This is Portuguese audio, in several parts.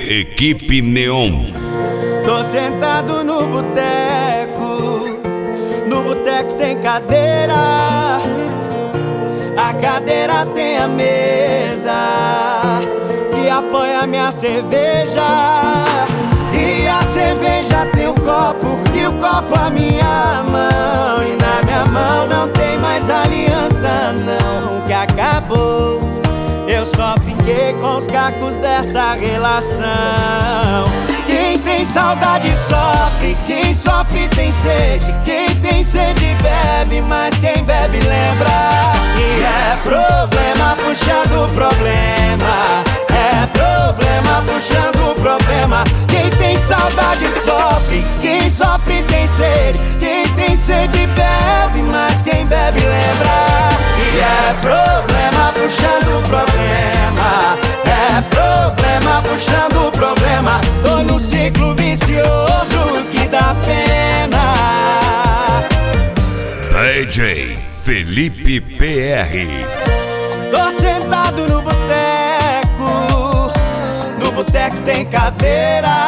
Equipe Neon. Tô sentado no boteco tem cadeira, a cadeira tem a mesa que apoia minha cerveja, e a cerveja tem o copo, e o copo a minha mão, e na minha mão não tem mais aliança não, que acabou. Eu só fiquei com os cacos dessa relação. Quem tem saudade sofre, quem sofre tem sede, quem tem sede bebe, mas quem bebe lembra. E é problema puxando problema, é problema puxando problema. Quem tem saudade sofre, quem sofre tem sede, quem tem sede bebe, mas quem bebe lembra. E é problema puxando problema, é problema puxando problema. Tô no ciclo vicioso que dá pena. DJ Felipe PR. Tô sentado no boteco tem cadeira,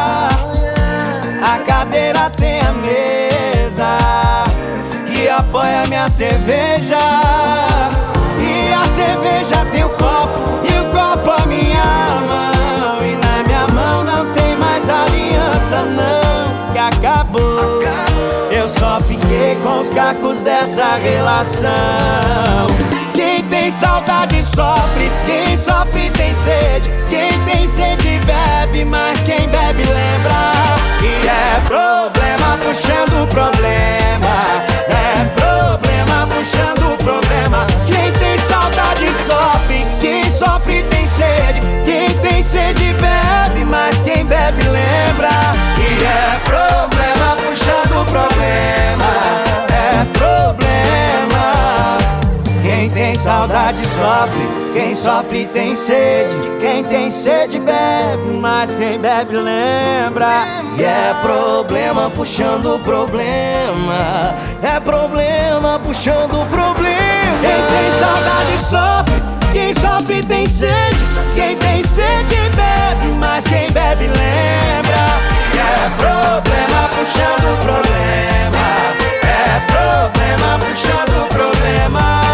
a cadeira tem a mesa que apoia minha cerveja, e a cerveja tem o copo, e o copo a minha mão, e na minha mão não tem mais aliança não, que acabou. Eu só fiquei com os cacos dessa relação. Quem tem saudade sofre, quem sofre tem sede, quem tem sede bebe, mas quem bebe lembra. E é problema puxando problema, é problema puxando problema. Quem tem saudade sofre, quem sofre tem sede, quem tem sede bebe, mas quem bebe lembra. E é problema puxando problema, é problema. Quem tem saudade sofre, quem sofre tem sede, quem tem sede bebe, mas quem bebe lembra. E é problema puxando problema, é problema puxando problema. Quem tem saudade sofre, quem sofre tem sede, quem tem sede bebe, mas quem bebe lembra. E é problema puxando problema, é problema puxando problema.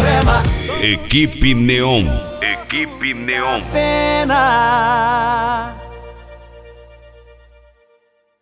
Equipe Neon. Equipe Neon. Pena.